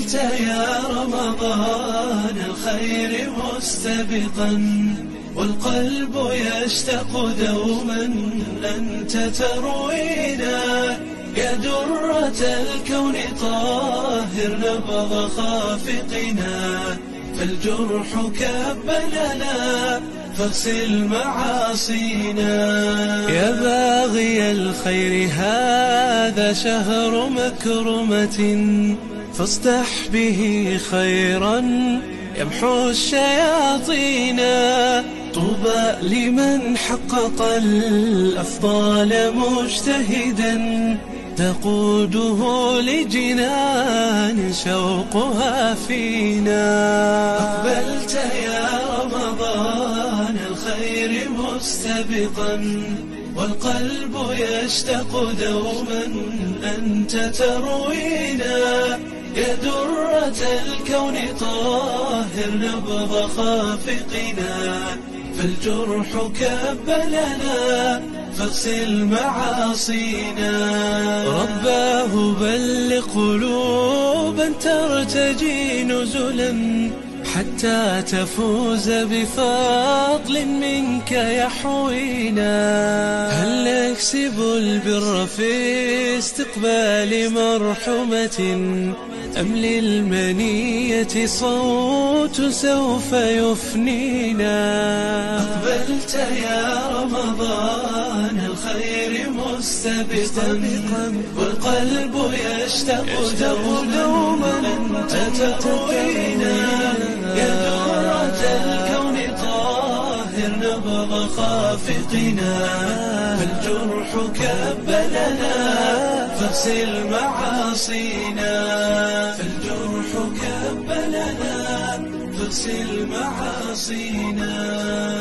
أقبلت يا رمضان الخير مستبقا، والقلب يشتاق دوما أنت تروينا. يا درة الكون طاهر نبض خافقنا، فالجرح كبلنا فاغسل معاصينا. يا باغي الخير هذا شهر مكرمة، فاصدح به خيرا يمحو الشياطين. طوبى لمن حقق الأفضال مجتهدا، تقوده لجنان شوقها فينا. أقبلت يا رمضان الخير مستبقا، والقلب يشتاق دوما أنت تروينا. يا درة الكون طاهر نبض خافقنا، فالجرح كبلنا فاغسل معاصينا. رباه بلغ قلوبا ترتجي نزلا، حتى تفوز بفضل منك يحوينا. هل نكسب البر في استقبال مرحمة، أم للمنية صوت سوف يفنينا؟ أقبلت يا رمضان الخير مستبقا، والقلب يشتاق دوما أنت تروينا. يا درة الكون طاهر نبض خافقنا، فالجرح كبلنا فاغسل معاصينا. فالجرح كبلنا فاغسل معاصينا.